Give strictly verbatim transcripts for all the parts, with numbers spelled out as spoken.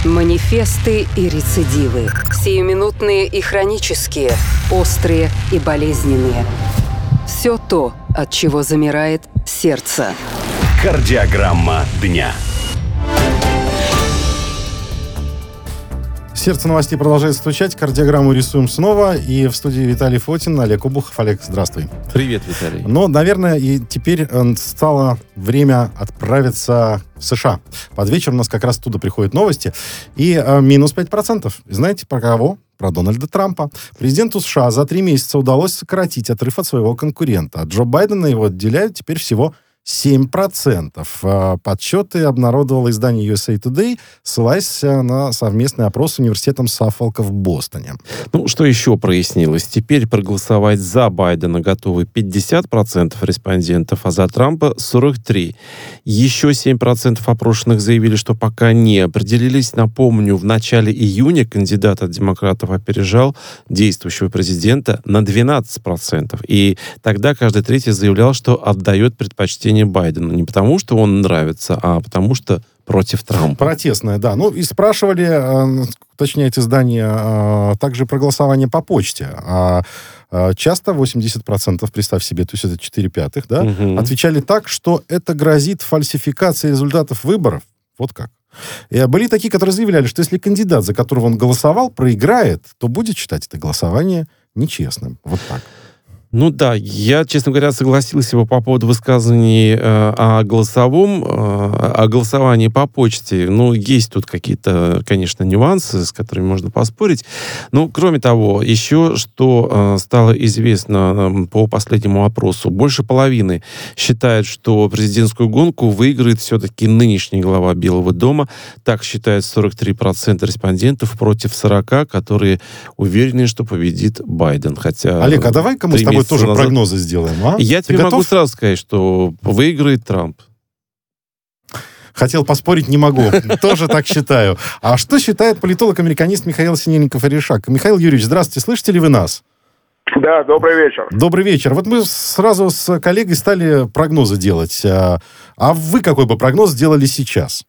Манифесты и рецидивы. Сиюминутные и хронические. Острые и болезненные. Все то, от чего замирает сердце. Кардиограмма дня. Сердце новостей продолжает стучать. Кардиограмму рисуем снова. И в студии Виталий Фотин, Олег Обухов. Олег, здравствуй. Привет, Виталий. Но, наверное, и теперь стало время отправиться в США. Под вечер у нас как раз оттуда приходят новости. И э, минус пять процентов. Знаете, про кого? Про Дональда Трампа. Президенту США за три месяца удалось сократить отрыв от своего конкурента. От Джо Байдена его отделяют теперь всего семь процентов. Подсчеты обнародовало издание ю эс эй Today, ссылаясь на совместный опрос с университетом Саффолка в Бостоне. Ну, что еще прояснилось? Теперь проголосовать за Байдена готовы пятьдесят процентов респондентов, а за Трампа сорок три процента. Еще семь процентов опрошенных заявили, что пока не определились. Напомню, в начале июня кандидат от демократов опережал действующего президента на двенадцать процентов. И тогда каждый третий заявлял, что отдает предпочтение Байдену. Не потому, что он нравится, а потому, что против Трампа. Протестное, да. Ну, и спрашивали, уточняет издание, также про голосование по почте. А часто восемьдесят процентов, представь себе, то есть это четыре пятых, да, угу. отвечали так, что это грозит фальсификацией результатов выборов. Вот как. И были такие, которые заявляли, что если кандидат, за которого он голосовал, проиграет, то будет считать это голосование нечестным. Вот так. Ну да, я, честно говоря, согласился его по поводу высказываний э, о голосовом, э, о голосовании по почте. Ну, есть тут какие-то, конечно, нюансы, с которыми можно поспорить. Ну, кроме того, еще что э, стало известно э, по последнему опросу. Больше половины считают, что президентскую гонку выиграет все-таки нынешний глава Белого дома. Так считают сорок три процента респондентов против сорок процентов, которые уверены, что победит Байден. Хотя Олег, а давай-ка мы с тобой тоже назад прогнозы сделаем, а? Я тебе готов? могу сразу сказать, что выиграет Трамп. Хотел поспорить, не могу. Тоже так считаю. А что считает политолог-американист Михаил Синельников-Орешак? Михаил Юрьевич, здравствуйте, слышите ли вы нас? Да, добрый вечер. Добрый вечер. Вот мы сразу с коллегой стали прогнозы делать. А вы какой бы прогноз сделали сейчас?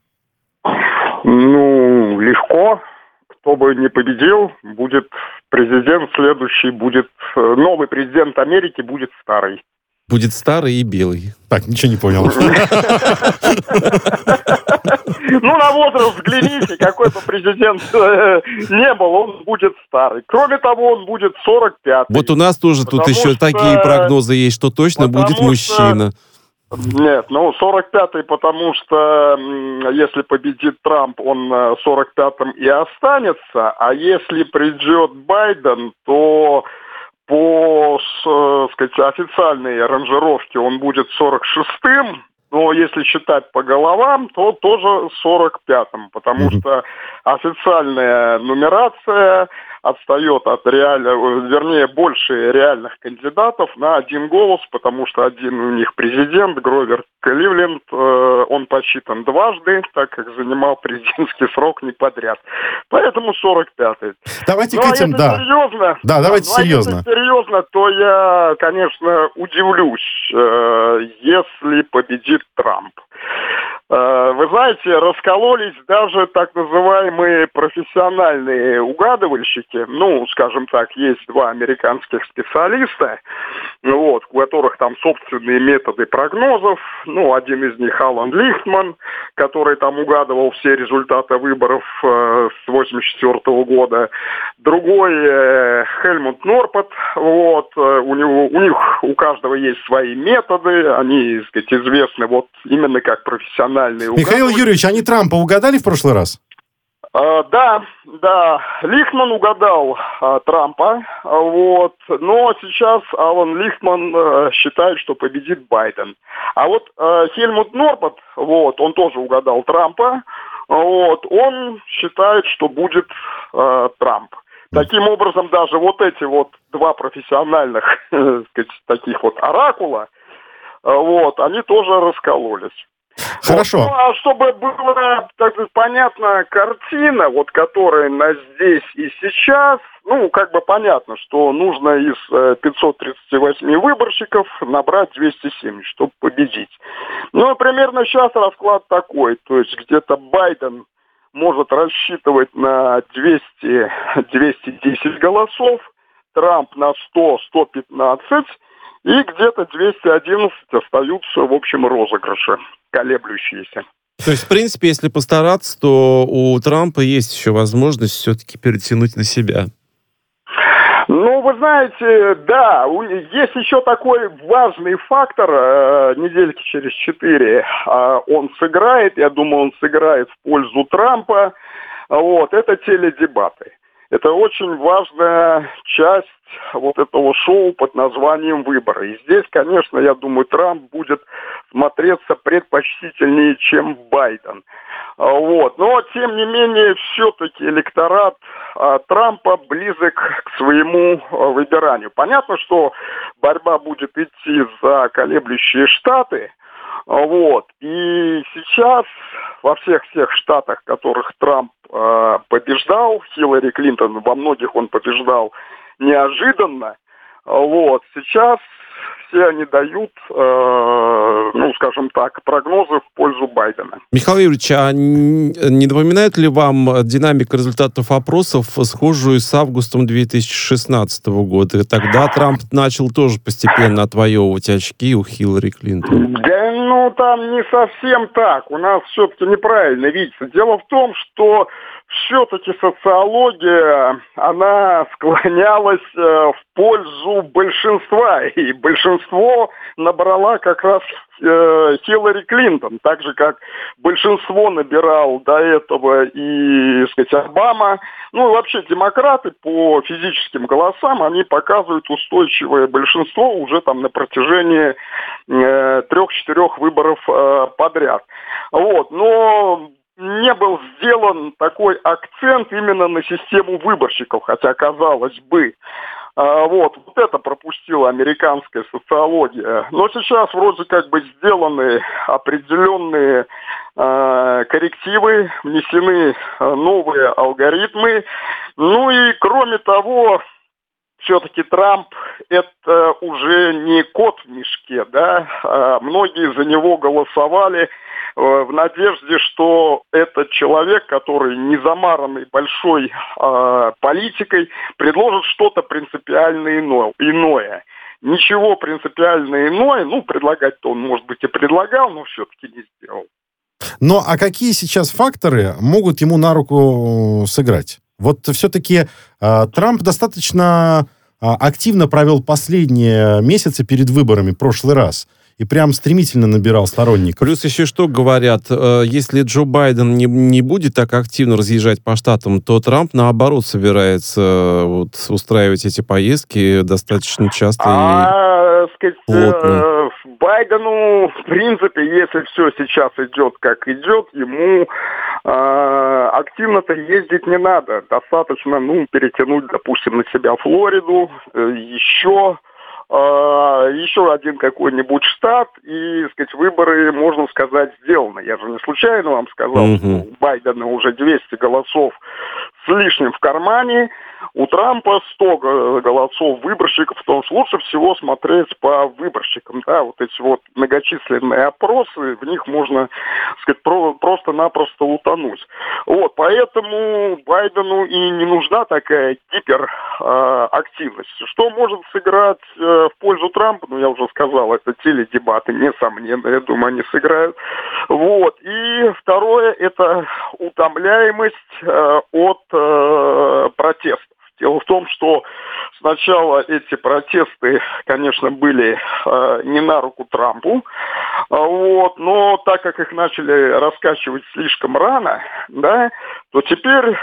Ну, легко. Кто бы не победил, будет президент следующий, будет новый президент Америки, будет старый. Будет старый и белый. Так, ничего не понял. Ну, на возраст взгляните, какой бы президент не был, он будет старый. Кроме того, он будет сорок пятый. Вот у нас тоже тут еще такие прогнозы есть, что точно будет мужчина. Нет, ну сорок пятый, потому что если победит Трамп, он сорок пятым и останется, а если придет Байден, то по, сказать, официальной ранжировке он будет сорок шестым, но если считать по головам, то тоже сорок пятым, потому mm-hmm. что официальная нумерация отстает от реального, вернее, больше реальных кандидатов на один голос, потому что один у них президент, Гровер Кливленд, э, он посчитан дважды, так как занимал президентский срок не подряд. Поэтому сорок пятый. Давайте ну, к этим, а да. Серьезно, да, давайте ну, серьезно. А если серьезно, то я, конечно, удивлюсь, э, если победит Трамп. Вы знаете, раскололись даже так называемые профессиональные угадывальщики. Ну, скажем так, есть два американских специалиста, вот, у которых там собственные методы прогнозов. Ну, один из них Алан Лихтман, который там угадывал все результаты выборов э, с восемьдесят четвёртого года. Другой э, Хельмут Норпот. Вот, э, у него, у них у каждого есть свои методы. Они, так сказать, известны вот именно как профессиональные. Михаил Юрьевич, они Трампа угадали в прошлый раз? Uh, да, да, Лихтман угадал uh, Трампа, вот, но сейчас Алан Лихтман uh, считает, что победит Байден. А вот uh, Хельмут Норпот, вот, он тоже угадал Трампа, вот, он считает, что будет uh, Трамп. Таким образом, даже вот эти вот два профессиональных, сказать, таких вот оракула, uh, вот, они тоже раскололись. Хорошо. Вот. Ну, а чтобы была, так сказать, понятна картина, вот которая на здесь и сейчас, ну, как бы понятно, что нужно из э, пятисот тридцати восьми выборщиков набрать двести семьдесят, чтобы победить. Ну, примерно сейчас расклад такой, то есть где-то Байден может рассчитывать на двести - двести десять голосов, Трамп на сто - сто пятнадцать, и где-то двести одиннадцать остаются в общем розыгрыше, колеблющиеся. То есть, в принципе, если постараться, то у Трампа есть еще возможность все-таки перетянуть на себя. Ну, вы знаете, да, есть еще такой важный фактор, э, недельки через четыре э, он сыграет, я думаю, он сыграет в пользу Трампа, вот, это теледебаты. Это очень важная часть вот этого шоу под названием «Выборы». И здесь, конечно, я думаю, Трамп будет смотреться предпочтительнее, чем Байден. Вот. Но, тем не менее, все-таки электорат а, Трампа близок к своему а, выбиранию. Понятно, что борьба будет идти за колеблющие штаты. Вот. И сейчас во всех-всех штатах, в которых Трамп э, побеждал, Хиллари Клинтон, во многих он побеждал неожиданно, вот, сейчас все они дают, э, ну, скажем так, прогнозы в пользу Байдена. Михаил Юрьевич, а не напоминает ли вам динамика результатов опросов схожую с августом две тысячи шестнадцатого года? Тогда Трамп начал тоже постепенно отвоевывать очки у Хиллари Клинтон. Да, ну, там не совсем так. У нас все-таки неправильно видится. Дело в том, что все-таки социология, она склонялась э, в пользу большинства. И большинство набрала как раз э, Хиллари Клинтон. Так же, как большинство набирал до этого и, так сказать, Обама. Ну, и вообще демократы по физическим голосам, они показывают устойчивое большинство уже там на протяжении э, трех-четырех выборов э, подряд. Вот, но не был сделан такой акцент именно на систему выборщиков, хотя, казалось бы, а, вот, вот это пропустила американская социология. Но сейчас вроде как бы сделаны определенные а, коррективы, внесены а, новые алгоритмы. Ну и кроме того, все-таки Трамп это уже не кот в мешке, да, а многие за него голосовали в надежде, что этот человек, который не замаранный большой э, политикой, предложит что-то принципиально иное, иное. Ничего принципиально иное, ну, предлагать-то он, может быть, и предлагал, но все-таки не сделал. Но а какие сейчас факторы могут ему на руку сыграть? Вот все-таки э, Трамп достаточно э, активно провел последние месяцы перед выборами в прошлый раз. И прям стремительно набирал сторонников. Плюс еще что говорят, э, если Джо Байден не, не будет так активно разъезжать по штатам, то Трамп, наоборот, собирается э, вот, устраивать эти поездки достаточно часто а, и сказать, плотно. Э, Байдену, в принципе, если все сейчас идет как идет, ему э, активно-то ездить не надо. Достаточно, ну, перетянуть, допустим, на себя Флориду, э, еще... еще один какой-нибудь штат, и, так сказать, выборы, можно сказать, сделаны. Я же не случайно вам сказал, Mm-hmm. что у Байдена уже двести голосов с лишним в кармане, у Трампа сто голосов выборщиков, потому что лучше всего смотреть по выборщикам, да, вот эти вот многочисленные опросы, в них можно, так сказать, про- просто-напросто утонуть. Вот, поэтому Байдену и не нужна такая гиперактивность. Что может сыграть э, в пользу Трампа, ну, я уже сказал, это теледебаты, несомненно, я думаю, они сыграют. Вот, и второе, это утомляемость э, от э, протестов. Дело в том, что сначала эти протесты, конечно, были э, не на руку Трампу, вот, но так как их начали раскачивать слишком рано, да, то теперь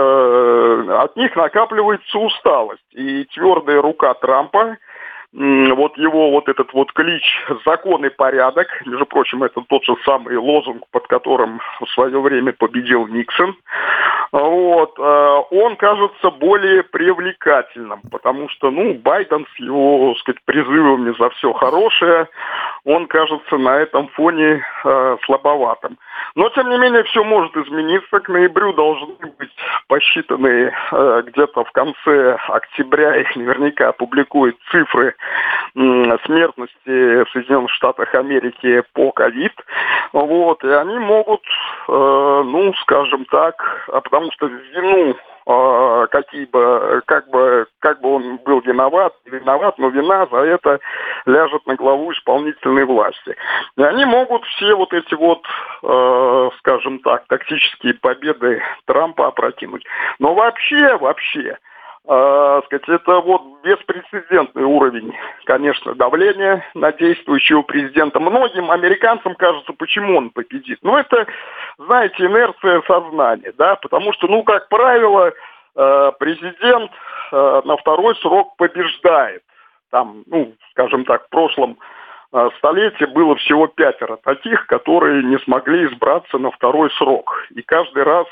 э, от них накапливается усталость. И твердая рука Трампа, вот его вот этот вот клич «Закон и порядок», между прочим, это тот же самый лозунг, под которым в свое время победил Никсон, вот, он кажется более привлекательным, потому что, ну, Байден с его, так сказать, призывами за все хорошее, он кажется на этом фоне э, слабоватым. Но, тем не менее, все может измениться. К ноябрю должны быть посчитаны э, где-то в конце октября, их наверняка опубликуют цифры э, смертности в Соединенных Штатах Америки по ковид. Вот, и они могут, э, ну, скажем так, потому что вину, э, какие бы, как бы, как бы он был виноват, не виноват, но вина за это ляжет на главу исполнительной власти. И они могут все вот эти вот, э, скажем так, тактические победы Трампа опрокинуть. Но вообще, вообще, э, сказать, это вот беспрецедентный уровень, конечно, давления на действующего президента. Многим американцам кажется, почему он победит. Ну, это, знаете, инерция сознания, да, потому что, ну, как правило, э, президент э, на второй срок побеждает. Там, ну, скажем так, в прошлом э, столетии было всего пятеро таких, которые не смогли избраться на второй срок. И каждый раз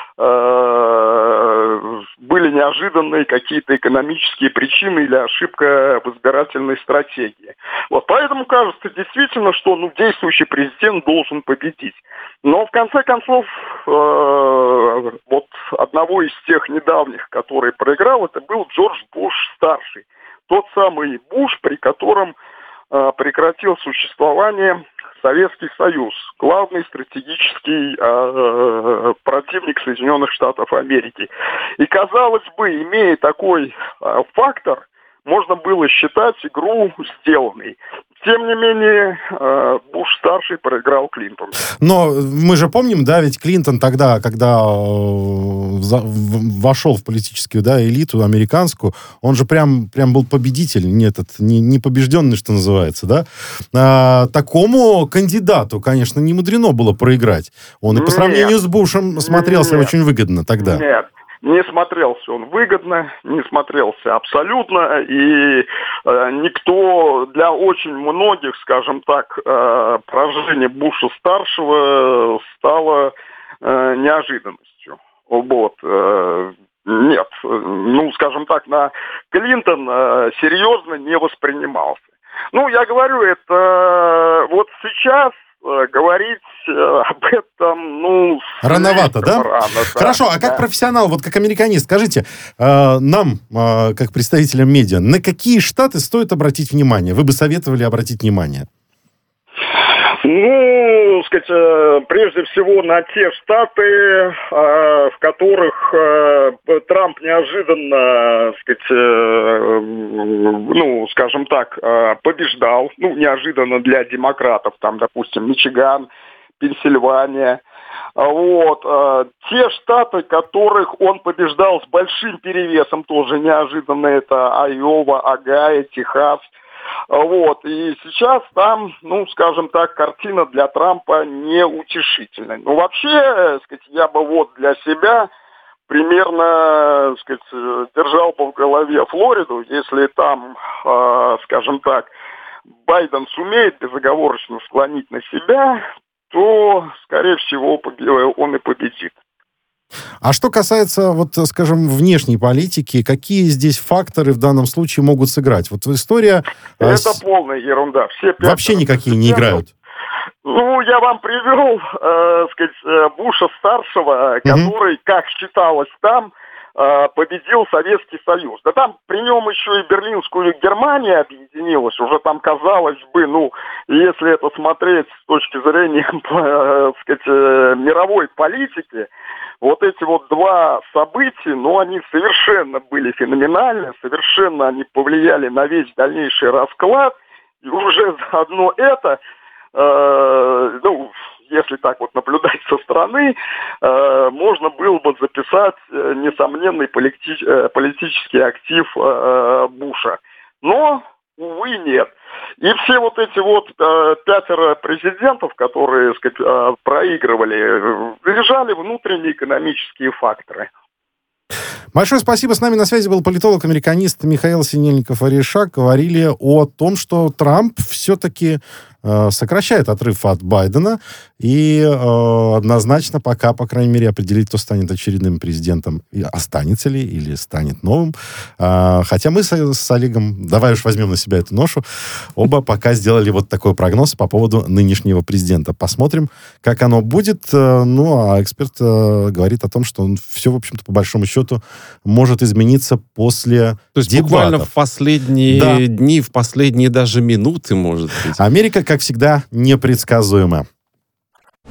э, были неожиданные какие-то экономические причины или ошибка в избирательной стратегии. Вот поэтому кажется действительно, что, ну, действующий президент должен победить. Но в конце концов, э, вот одного из тех недавних, который проиграл, это был Джордж Буш-старший. Тот самый Буш, при котором э, прекратил существование Советский Союз, главный стратегический э, противник Соединенных Штатов Америки. И, казалось бы, имея такой э, фактор, можно было считать игру сделанной. Тем не менее, Буш-старший проиграл Клинтону. Но мы же помним, да, ведь Клинтон тогда, когда вошел в политическую, да, элиту американскую, он же прям, прям был победитель, не, этот, не, не побежденный, что называется, да. А, такому кандидату, конечно, не мудрено было проиграть. Он и по сравнению Нет. с Бушем смотрелся Нет. очень выгодно тогда. Нет. Не смотрелся он выгодно, не смотрелся абсолютно, и э, никто, для очень многих, скажем так, э, поражение Буша-старшего стало э, неожиданностью. Вот. Э, нет, ну, скажем так, на Клинтон э, серьезно не воспринимался. Ну, я говорю, это э, вот сейчас говорить об этом, ну... Рановато, да? Рано, да? Хорошо, а как да. профессионал, вот как американист, скажите, э, нам, э, как представителям медиа, на какие штаты стоит обратить внимание? Вы бы советовали обратить внимание? Ну, сказать, прежде всего на те штаты, в которых Трамп неожиданно, сказать, ну, скажем так, побеждал, ну, неожиданно для демократов, там, допустим, Мичиган, Пенсильвания. Вот. Те штаты, которых он побеждал с большим перевесом, тоже неожиданно, это Айова, Огайо, Техас. Вот. И сейчас там, ну, скажем так, картина для Трампа неутешительная. Ну, вообще, сказать, я бы вот для себя примерно, сказать, держал бы в голове Флориду, если там, э, скажем так, Байден сумеет безоговорочно склонить на себя, то, скорее всего, он и победит. А что касается, вот, скажем, внешней политики, какие здесь факторы в данном случае могут сыграть? Вот история... Это с... полная ерунда. Все Вообще никакие не играют. Ну, я вам привел, э, сказать, Буша-старшего, mm-hmm. который, как считалось там, э, победил Советский Союз. Да там при нем еще и Берлинскую Германия объединилась. Уже там, казалось бы, ну, если это смотреть с точки зрения, э, сказать, э, мировой политики, вот эти вот два события, ну, они совершенно были феноменальны, совершенно они повлияли на весь дальнейший расклад. И уже заодно это, э, ну, если так вот наблюдать со стороны, э, можно было бы записать э, несомненный полити- э, политический актив э, Буша. Но, увы, нет. И все вот эти вот э, пятеро президентов, которые, так сказать, э, проигрывали, решали внутренние экономические факторы. Большое спасибо. С нами на связи был политолог-американист Михаил Синельников-Орешак. Говорили о том, что Трамп все-таки э, сокращает отрыв от Байдена, и э, однозначно пока, по крайней мере, определить, кто станет очередным президентом, и останется ли, или станет новым. Э, хотя мы с, с Олегом, давай уж возьмем на себя эту ношу, оба пока сделали вот такой прогноз по поводу нынешнего президента. Посмотрим, как оно будет. Ну, а эксперт э, говорит о том, что он все, в общем-то, по большому счету, может измениться после То есть дебатов. буквально в последние Да. дни, в последние даже минуты, может быть. Америка, как всегда, непредсказуема.